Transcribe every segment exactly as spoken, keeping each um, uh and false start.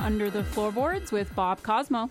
Under the Floorboards with Bob Cosmo.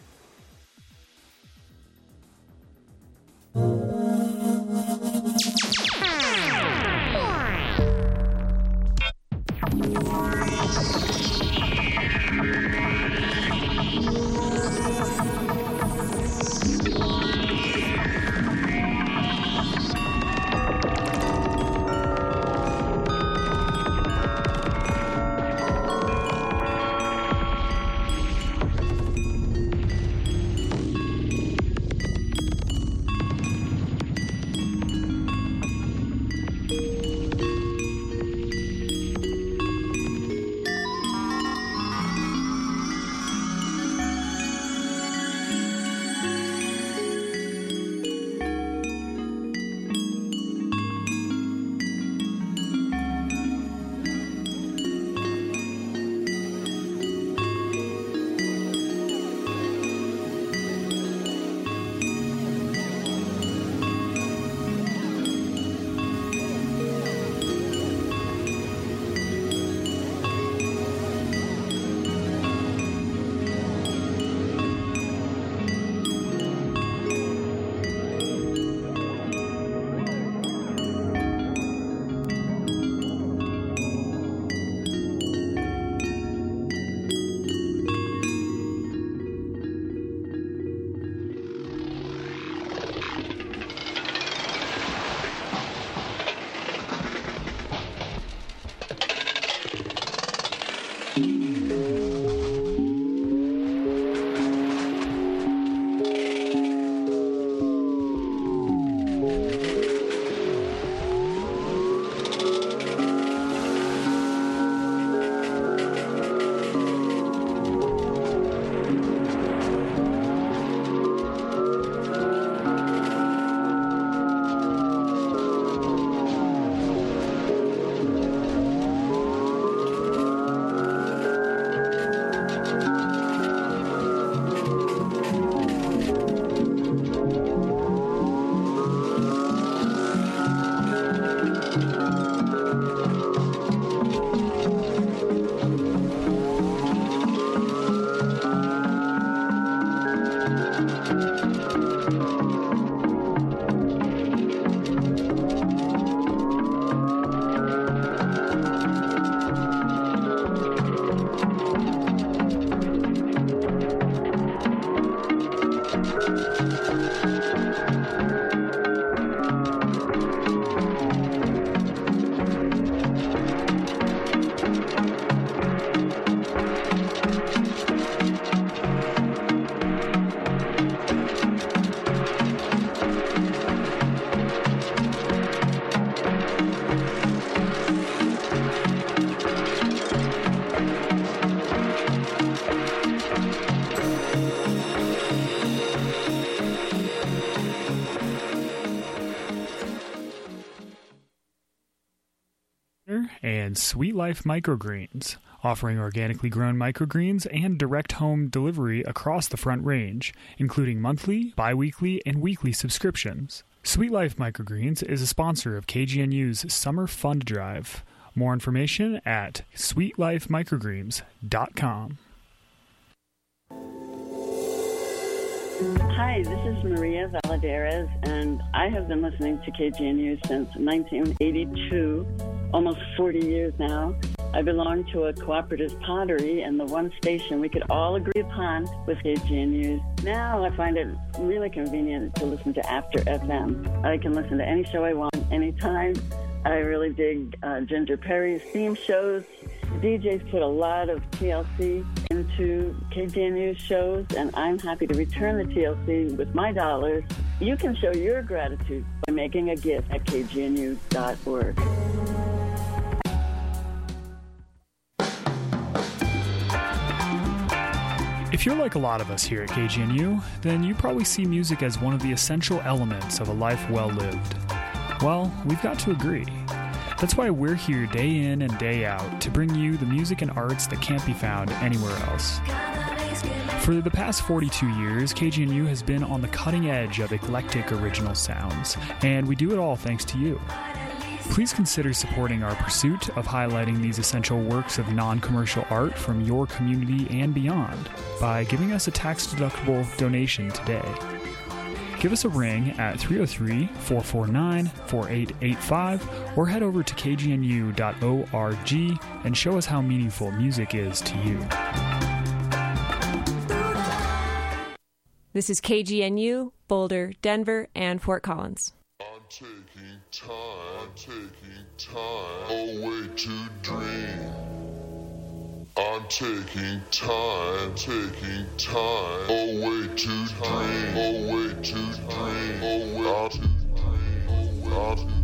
And Sweet Life Microgreens, offering organically grown microgreens and direct home delivery across the Front Range, including monthly, bi-weekly, and weekly subscriptions. Sweet Life Microgreens is a sponsor of K G N U's Summer Fund Drive. More information at sweet life microgreens dot com. Hi, this is Maria Valadares, and I have been listening to K G N U since nineteen eighty-two, almost forty years now. I belong to a cooperative pottery, and the one station we could all agree upon was K G N U. Now I find it really convenient to listen to After F M. I can listen to any show I want, anytime. I really dig uh, Ginger Perry's theme shows. D Js put a lot of T L C into K G N U shows, and I'm happy to return the T L C with my dollars. You can show your gratitude by making a gift at k g n u dot org. If you're like a lot of us here at K G N U, then you probably see music as one of the essential elements of a life well lived. Well, we've got to agree. That's why we're here day in and day out to bring you the music and arts that can't be found anywhere else. For the past forty-two years, K G N U has been on the cutting edge of eclectic original sounds, and we do it all thanks to you. Please consider supporting our pursuit of highlighting these essential works of non-commercial art from your community and beyond by giving us a tax-deductible donation today. Give us a ring at three oh three, four four nine, four eight eight five or head over to k g n u dot org and show us how meaningful music is to you. This is K G N U, Boulder, Denver, and Fort Collins. I'm taking time, taking time away to dream. I'm taking time, taking time away to dream, away to dream, away to dream, away to dream.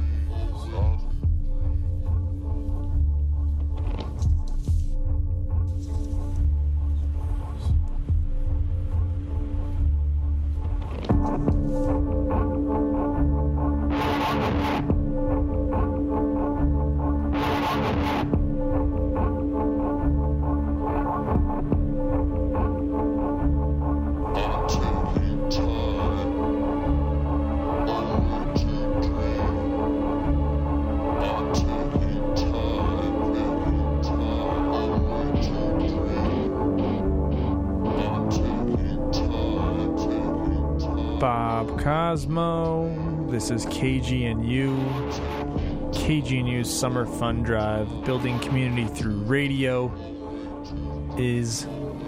Bob Cosmo. This is K G N U. K G N U's Summer Fun Drive, building community through radio, is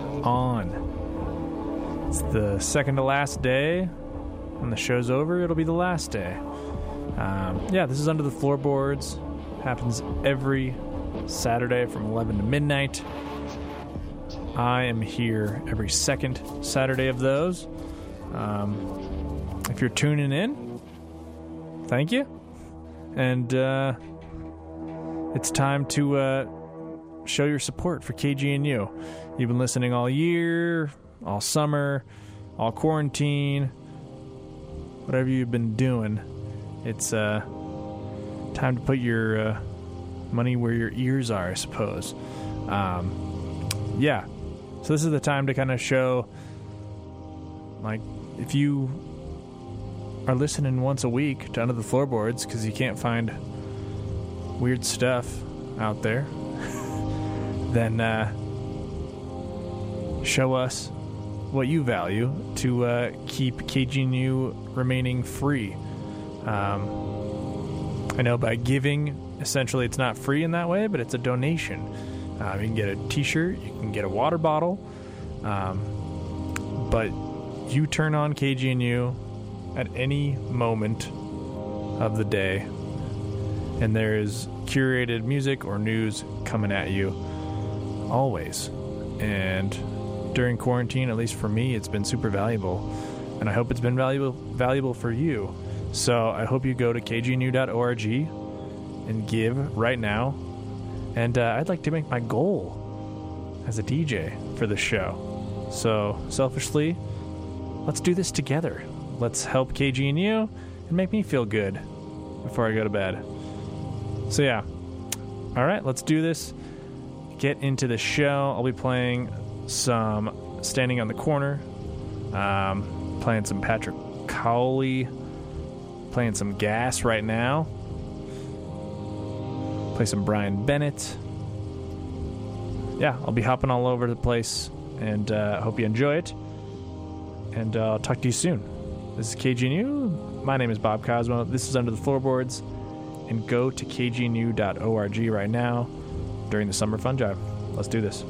on. It's the second to last day. When the show's over, it'll be the last day. Um, yeah, this is Under the Floorboards. Happens every Saturday from eleven to midnight. I am here every second Saturday of those. Um, if you're tuning in, thank you. And uh, it's time to uh, show your support for K G N U. You've been listening all year, all summer, all quarantine, whatever you've been doing. It's uh, time to put your uh, money where your ears are, I suppose. Um, yeah. So this is the time to kind of show, like, if you are listening once a week to Under the Floorboards because you can't find weird stuff out there, then uh, show us what you value to uh, keep K G N U remaining free. Um, I know by giving, essentially it's not free in that way, but it's a donation. Uh, you can get a t-shirt, you can get a water bottle, um, but you turn on K G N U at any moment of the day, and there is curated music or news coming at you always. And during quarantine, at least for me, it's been super valuable, and I hope it's been valuable valuable for you. So I hope you go to k g n u dot org and give right now. And uh, I'd like to make my goal as a D J for the show. So selfishly, let's do this together. Let's help K G N U and make me feel good before I go to bed. So yeah. All right, let's do this. Get into the show. I'll be playing some Standing on the Corner, um, playing some Patrick Cowley, playing some Gas right now, play some Brian Bennett. Yeah, I'll be hopping all over the place, and I uh, hope you enjoy it. And uh, I'll talk to you soon. This is K G N U. My name is Bob Cosmo. This is Under the Floorboards. And go to k g n u dot org right now during the Summer Fun Drive. Let's do this.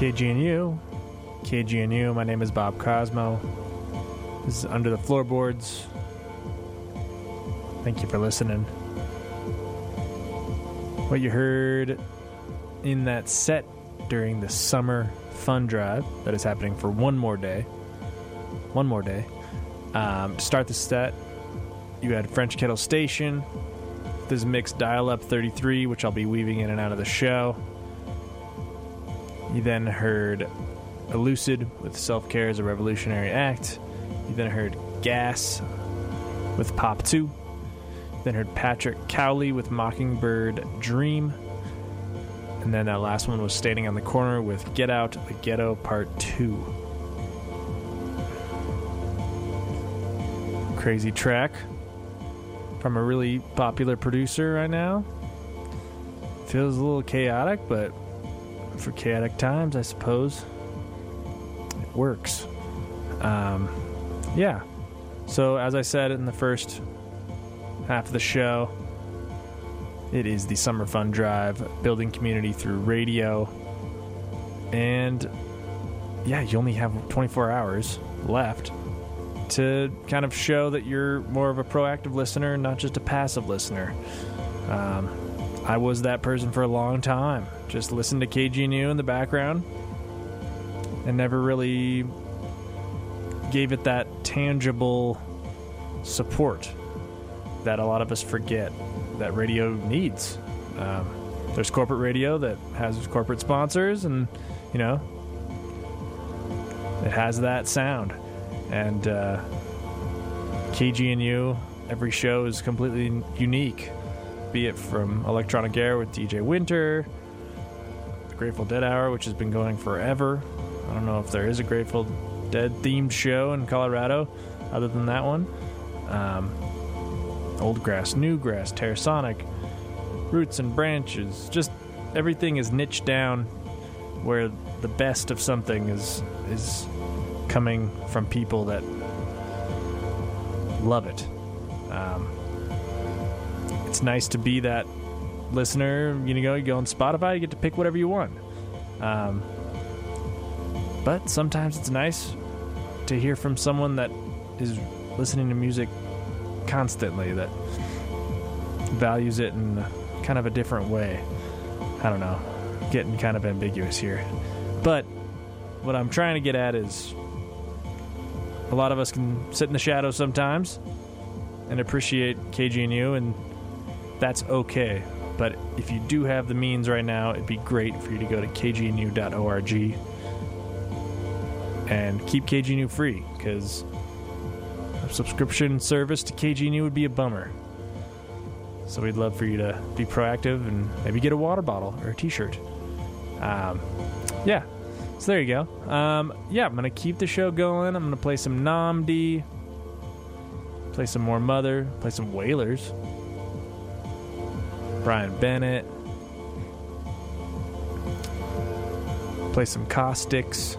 K G N U. K G N U, my name is Bob Cosmo. This is Under the Floorboards. Thank you for listening. What you heard in that set during the summer fun drive that is happening for one more day. One more day. Um, to start the set, you had French Kettle Station. This is mixed dial-up thirty-three, which I'll be weaving in and out of the show. You then heard Elucid with Self-Care is a Revolutionary Act. You then heard Gas with Pop two. You then heard Patrick Cowley with Mockingbird Dream. And then that last one was Standing on the Corner with Get Out the Ghetto Part two. Crazy track from a really popular producer right now. Feels a little chaotic, but for chaotic times, I suppose it works. Um, yeah. So, as I said in the first half of the show, it is the Summer Fun Drive, building community through radio. And yeah, you only have twenty-four hours left to kind of show that you're more of a proactive listener, not just a passive listener. Um, I was that person for a long time. Just listened to K G N U in the background and never really gave it that tangible support that a lot of us forget that radio needs. Um, there's corporate radio that has corporate sponsors, and, you know, it has that sound. And uh, K G N U, every show is completely unique, be it from Electronic Air with D J Winter, the Grateful Dead Hour, which has been going forever. I don't know if there is a Grateful Dead themed show in Colorado other than that one. Um, Old Grass, New Grass, Terrasonic, Roots and Branches. Just everything is niched down where the best of something is is coming from people that love it. Um, it's nice to be that listener. You know, you go on Spotify, you get to pick whatever you want. Um, but sometimes it's nice to hear from someone that is listening to music constantly, that values it in kind of a different way. I don't know, getting kind of ambiguous here. But what I'm trying to get at is a lot of us can sit in the shadows sometimes and appreciate K G N U, and that's okay. But if you do have the means right now, it'd be great for you to go to k g n u dot org and keep K G N U free, because a subscription service to K G N U would be a bummer. So we'd love for you to be proactive and maybe get a water bottle or a t-shirt. Um, yeah. So there you go. Um, yeah, I'm going to keep the show going. I'm going to play some Namdi, play some more Mother, play some Wailers, Brian Bennett, play some Caustics,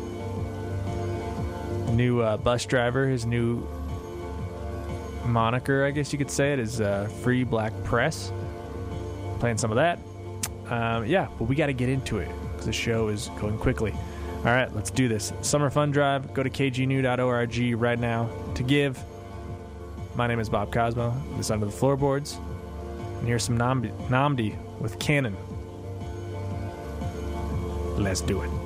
new uh, bus driver, his new moniker, I guess you could say it, is uh, Free Black Press. Playing some of that. Um, yeah, but we got to get into it, because the show is going quickly. All right, let's do this. Summer Fun Drive. Go to k g n u dot org right now to give. My name is Bob Cosmo. This is Under the Floorboards. And here's some Namdi, Namdi with Cannon. Let's do it.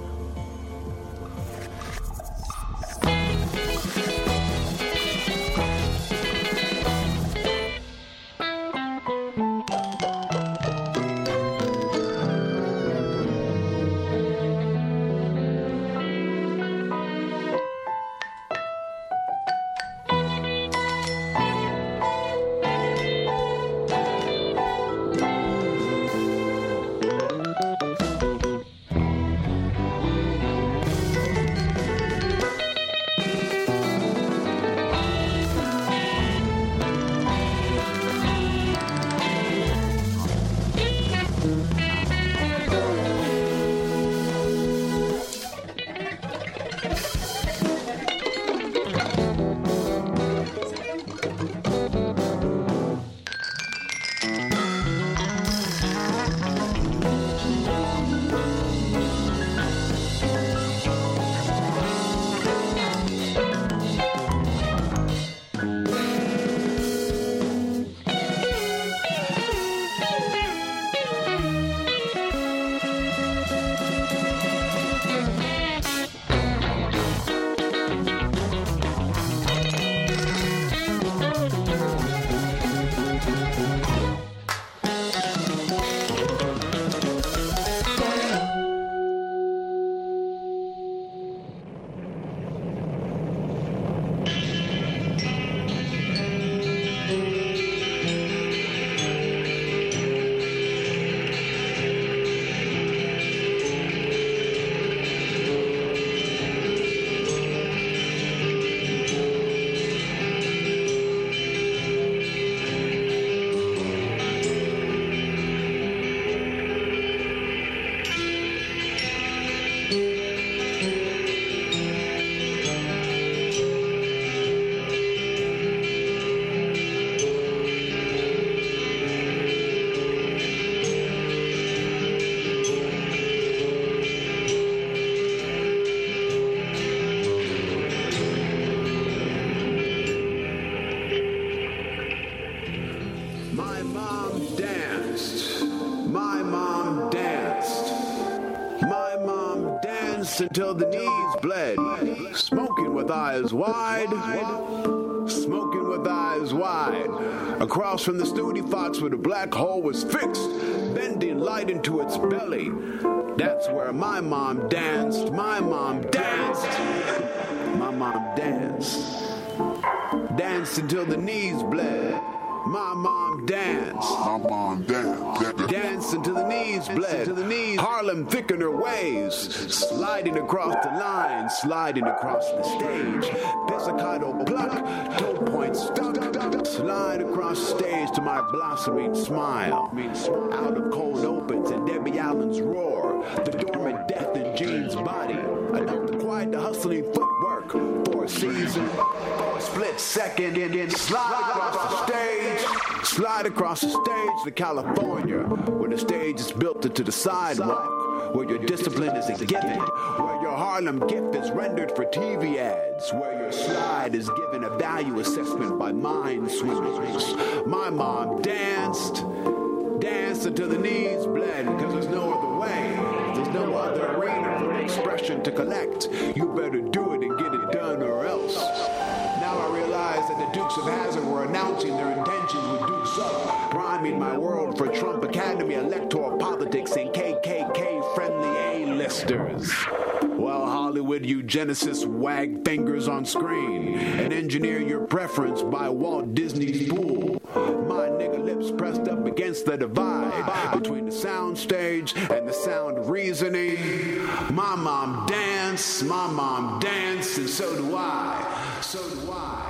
Dance until the knees bled. Smoking with eyes wide. Smoking with eyes wide. Across from the Studi Fox where the black hole was fixed, bending light into its belly. That's where my mom danced. My mom danced. My mom danced. Danced until the knees bled. My mom danced. My mom danced. Danced until the knees bled. To the knees. Harlem thickened her waves, sliding across the line, sliding across the stage. Pizzicato pluck, toe point stuck, slide across the stage to my blossoming smile. Out of cold opens and Debbie Allen's roar, the dormant death in Jean's body. Enough to quiet the hustling footwork for a season, for a split second, and then slide across the stage. Slide across the stage to California, where the stage is built into the sidewalk, where your discipline is a given, where your Harlem gift is rendered for T V ads, where your slide is given a value assessment by mind swimmers. My mom danced, danced until the knees bled, because there's no other way, there's no other arena for expression to collect. You better do it and get it done or else. Now I realize that the Dukes of Hazzard were announcing their intentions with Dukes Up, priming my world for Trump Academy electoral politics and K K K-friendly A-listers. While Hollywood eugenicists wag fingers on screen and engineer your preference by Walt Disney's pool, my nigga lips pressed up against the divide between the sound stage and the sound reasoning. My mom danced, my mom danced, and so do I. So do I.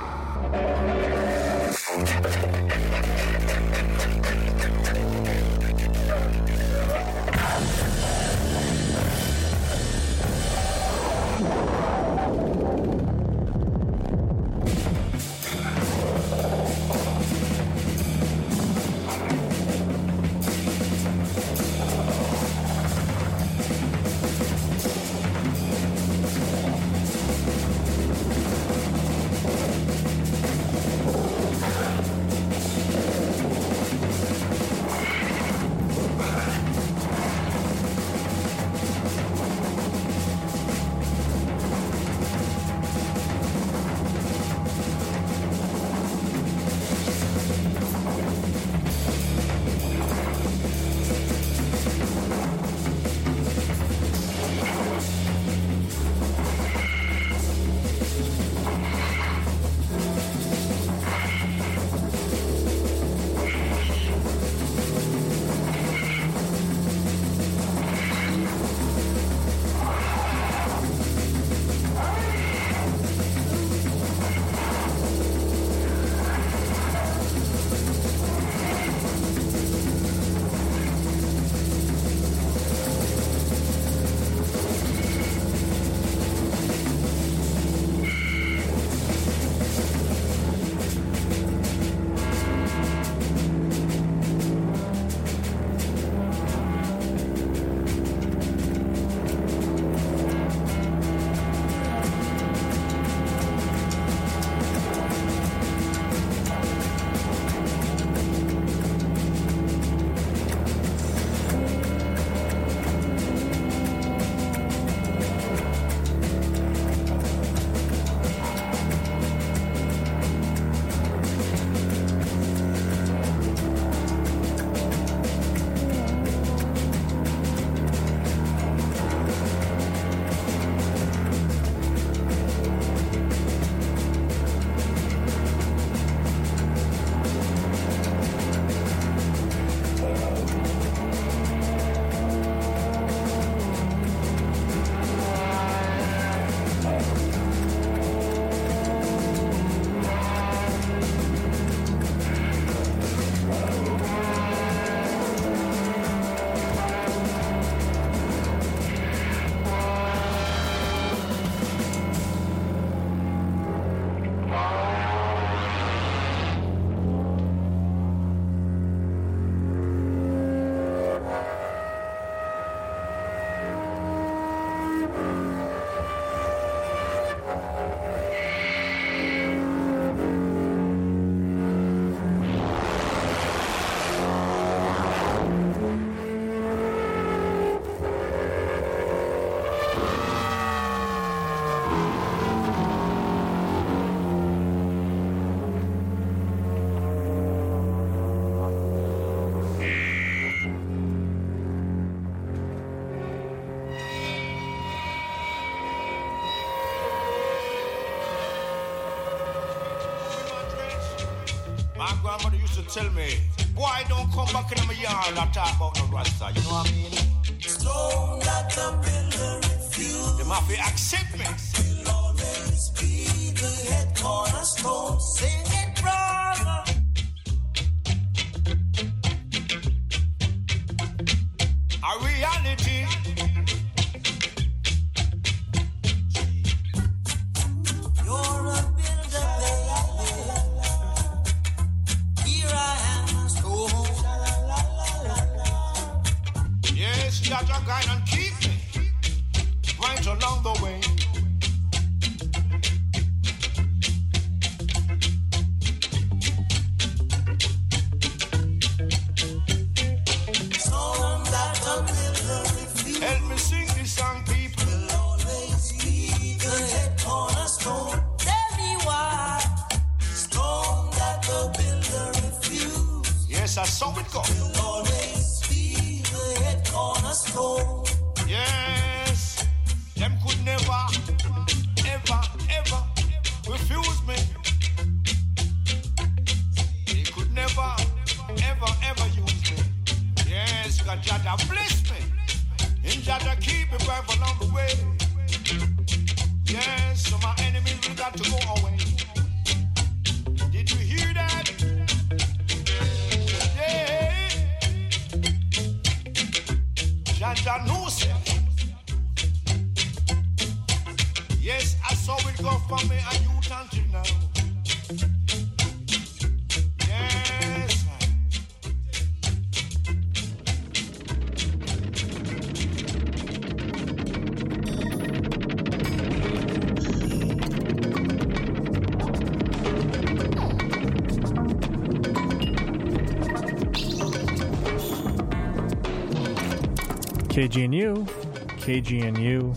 tell me, boy, don't come back in my yard and talk about no Rasta, you know what I mean? Stone that the builder refused. The mafia accept me. Will always be the head cornerstone. Sing it, brother. A reality. You're a builder. Here I am, a stone. Yes, that a guide and keep me right along the way. Help me sing this song, people. Will always be the head cornerstone. Tell me why. Stone that the builder refused. Yes, I saw it go. Will always be the head cornerstone. Yes, them could never, ever, ever refuse me. They could never, ever, ever use me. Yes, God, Jah bless me. In Jah keep me right along the way. Yes, so my enemies will got to go away. Did you hear that? Yeah. Jah knows it. Yes, I saw it go from me and you until now. Yes. K G N U, K G N U.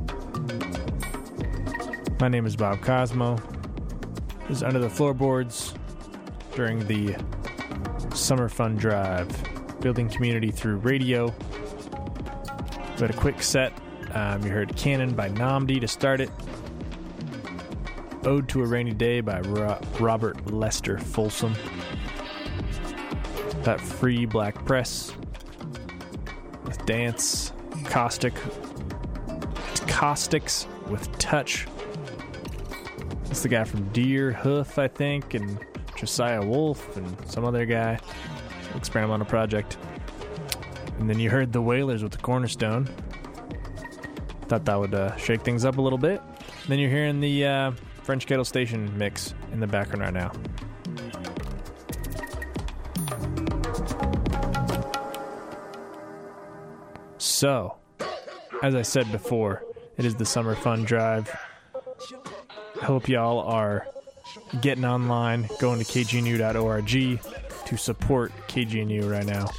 My name is Bob Cosmo. This is Under the Floorboards during the Summer Fun Drive, building community through radio. We had a quick set. Um, you heard Cannon by Namdi to start it. Ode to a Rainy Day by Ro- Robert Lester Folsom. That Free Black Press with Dance. Caustic. Caustics with Touch. That's the guy from Deer Hoof, I think, and Josiah Wolf and some other guy. Experimental project. And then you heard the Wailers with the Cornerstone. Thought that would uh, shake things up a little bit. And then you're hearing the uh, French Kettle Station mix in the background right now. So, as I said before, it is the Summer Fun Drive. I hope y'all are getting online, going to K G N U dot org to support K G N U right now.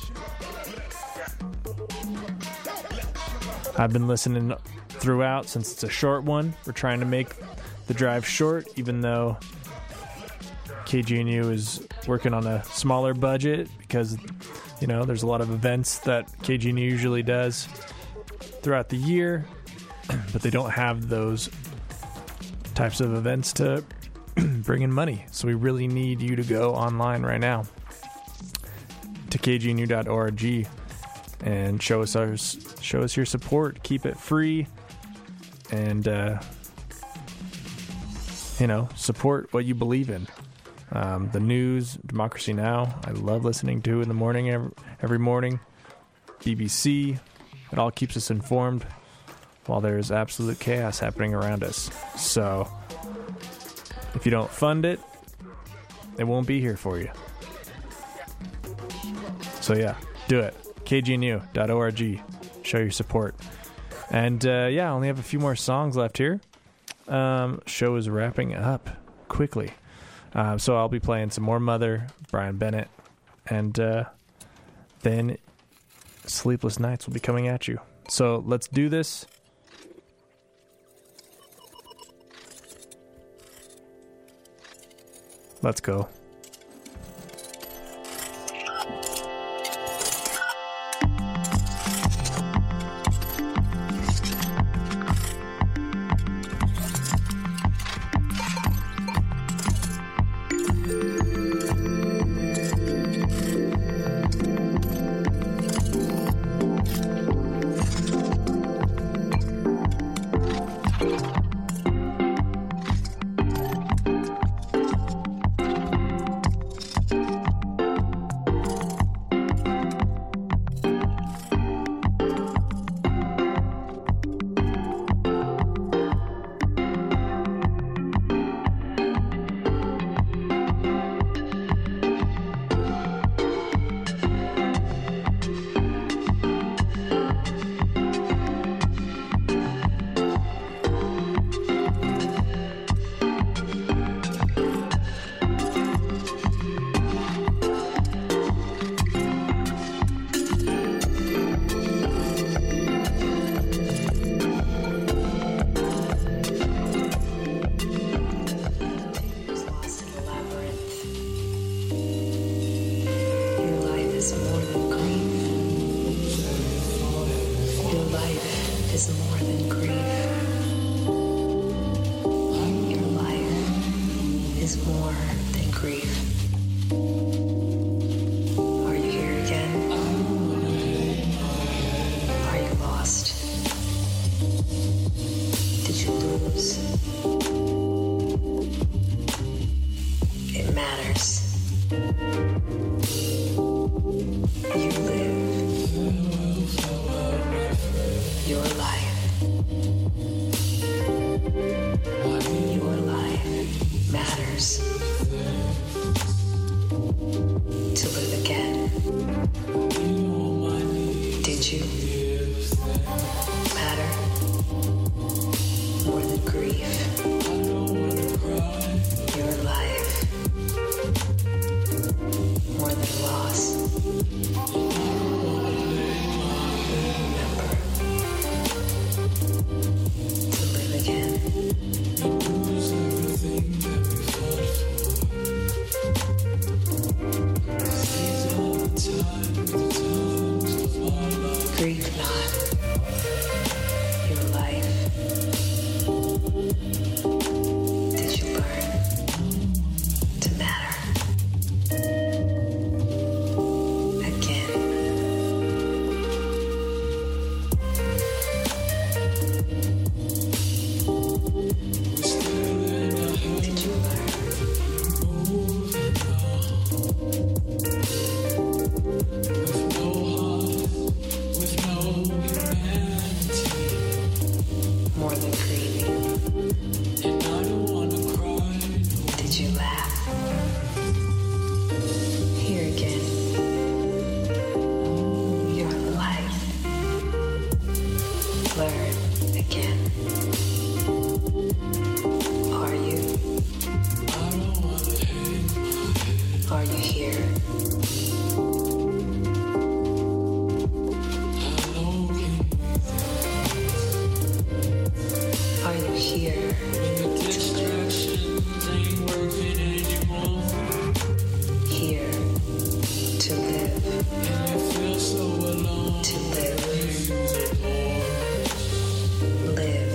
I've been listening throughout since it's a short one. We're trying to make the drive short, even though K G N U is working on a smaller budget because, you know, there's a lot of events that K G N U usually does throughout the year, but they don't have those types of events to bring in money. So we really need you to go online right now to K G N U dot org and show us our show us your support. Keep it free, and uh, you know, support what you believe in. Um, the news, Democracy Now! I love listening to in the morning every, every morning. B B C, it all keeps us informed while there's absolute chaos happening around us. So, if you don't fund it, it won't be here for you. So yeah, do it. K G N U dot org. Show your support. And uh, yeah, I only have a few more songs left here. Um, show is wrapping up quickly. Uh, so I'll be playing some more Mother, Brian Bennett, and uh, then Sleepless Nights will be coming at you. So let's do this. Let's go. is more than grief. Your life is more than grief. Are you here again? Are you lost? Did you lose? It matters. You live your life. Your life matters. To live again. Did you matter more than grief? Your life more than loss. Remember to live again. Grieve not your life. Did you learn to matter again? Did you learn? More than grieving. Did you laugh? Here again. Your life. Learn again. Are you? Are you here? Are you here to live? Here to live. To live. Live.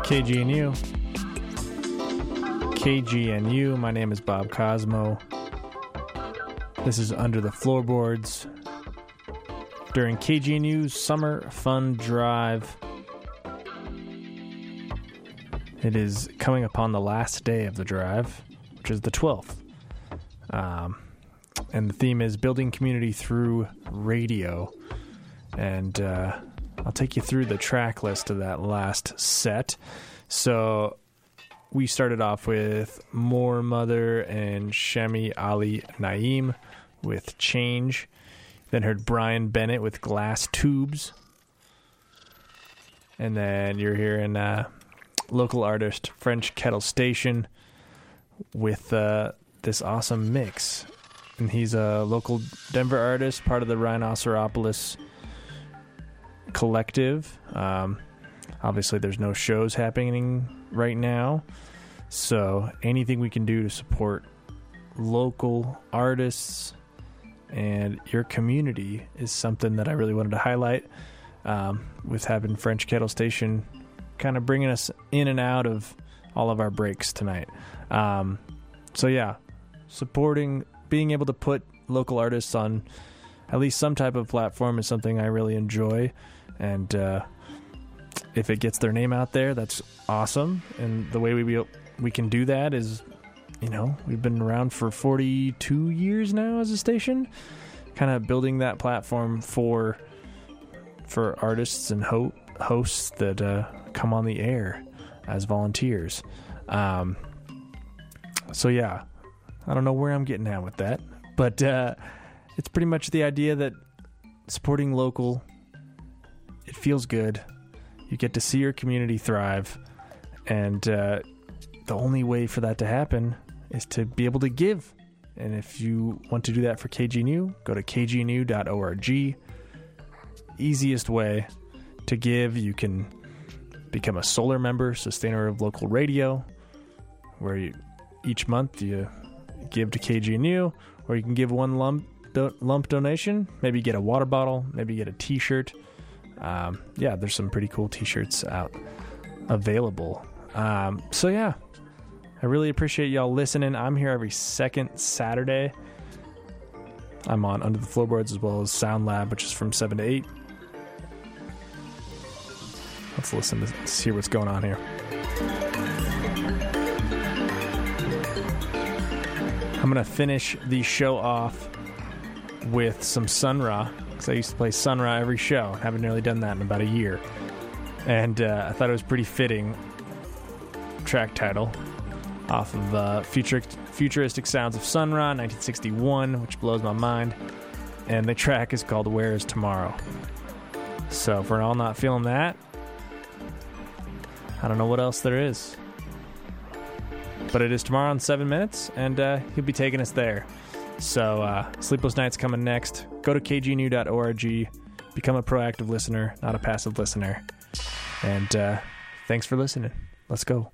K G N U. K G N U. My name is Bob Cosmo. This is Under the Floorboards during K G N U's Summer Fun Drive. It is coming upon the last day of the drive, which is the twelfth. Um, and the theme is building community through radio. And uh, I'll take you through the track list of that last set. So we started off with More Mother and Shami Ali Naim with Change. Then heard Brian Bennett with Glass Tubes. And then you're hearing uh, local artist French Kettle Station with uh, this awesome mix. And he's a local Denver artist, part of the Rhinoceropolis collective. Um, obviously, there's no shows happening right now. So anything we can do to support local artists and your community is something that I really wanted to highlight, um, with having French Kettle Station kind of bringing us in and out of all of our breaks tonight. Um, so yeah, supporting, being able to put local artists on at least some type of platform is something I really enjoy. And uh, if it gets their name out there, that's awesome. And the way we be, we can do that is, you know, we've been around for forty-two years now as a station, kind of building that platform for for artists and ho- hosts that uh, come on the air as volunteers. Um, so yeah, I don't know where I'm getting at with that, but uh, it's pretty much the idea that supporting local, it feels good. You get to see your community thrive, and uh, the only way for that to happen is to be able to give. And if you want to do that for K G N U, go to k g n u dot org. Easiest way to give. You can become a solar member, sustainer of local radio, where you, each month you give to K G N U, or you can give one lump do, lump donation. Maybe get a water bottle, maybe get a t-shirt. Um, yeah, there's some pretty cool t-shirts out available. Um, so yeah, I really appreciate y'all listening. I'm here every second Saturday. I'm on Under the Floorboards as well as Sound Lab, which is from seven to eight. Let's listen to see what's going on here. I'm going to finish the show off with some Sun Ra, because I used to play Sun Ra every show. I haven't really done that in about a year. And uh, I thought it was pretty fitting track title off of uh, Futur- Futuristic Sounds of Sun Ra, nineteen sixty-one, which blows my mind. And the track is called Where Is Tomorrow? So if we're all not feeling that, I don't know what else there is. But it is tomorrow in seven minutes, and uh, he'll be taking us there. So uh, Sleepless Nights coming next. Go to k g n u dot org. Become a proactive listener, not a passive listener. And uh, thanks for listening. Let's go.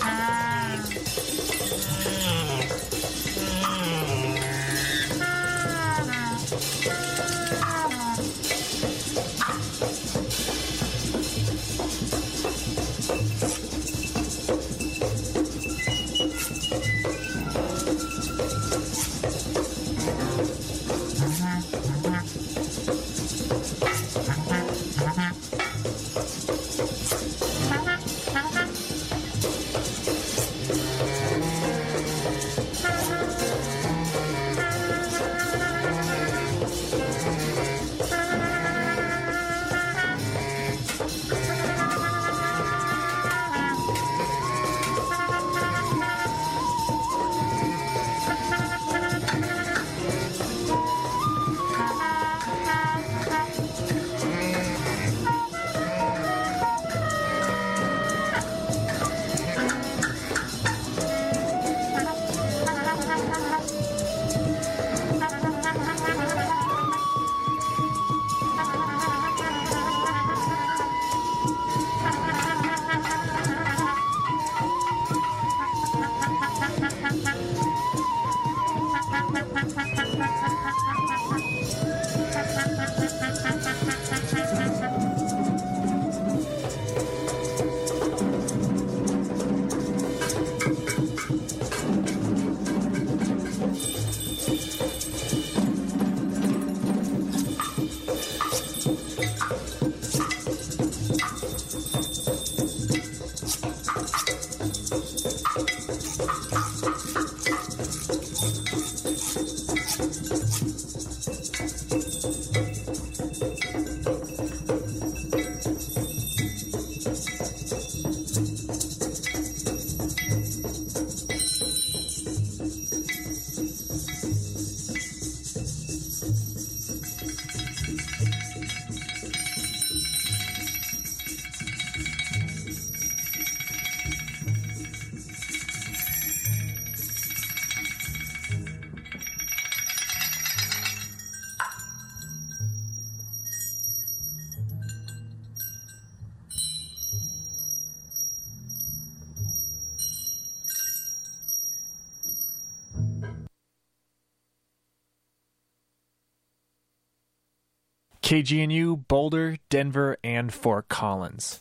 K G N U, Boulder, Denver, and Fort Collins.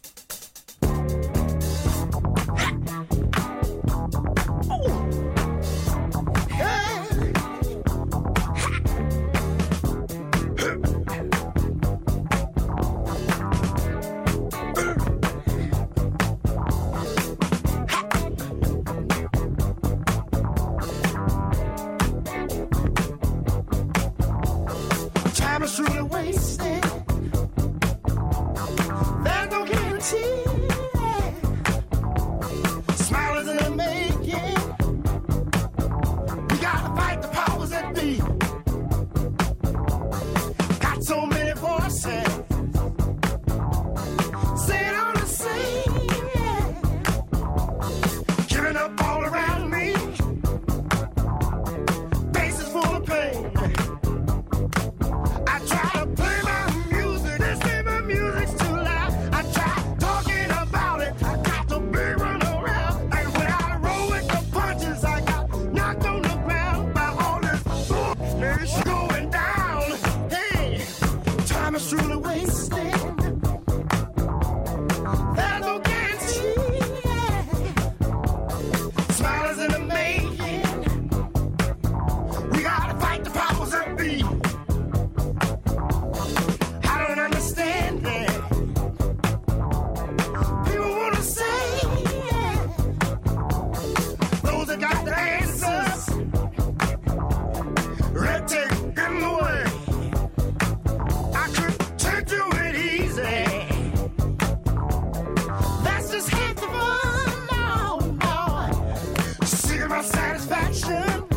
Time is truly wasted. There's no guarantee. Smile is in the making. We gotta fight the powers that be. Got so many voices saying all the same. Giving up all around me. Faces full of pain. I try to play my music, they say my music's too loud. I try talking about it, I got the big run around. And when I roll with the punches, I got knocked on the ground by all this bullshit going down. Hey, time is truly wasted. There's no guarantee. Smile is in the making. We gotta fight the powers that be. I don't understand it. People wanna say those that got the answers. Red tape in the way. I couldn't take to it easy. That's just half the fun. No, no. Seeking my satisfaction.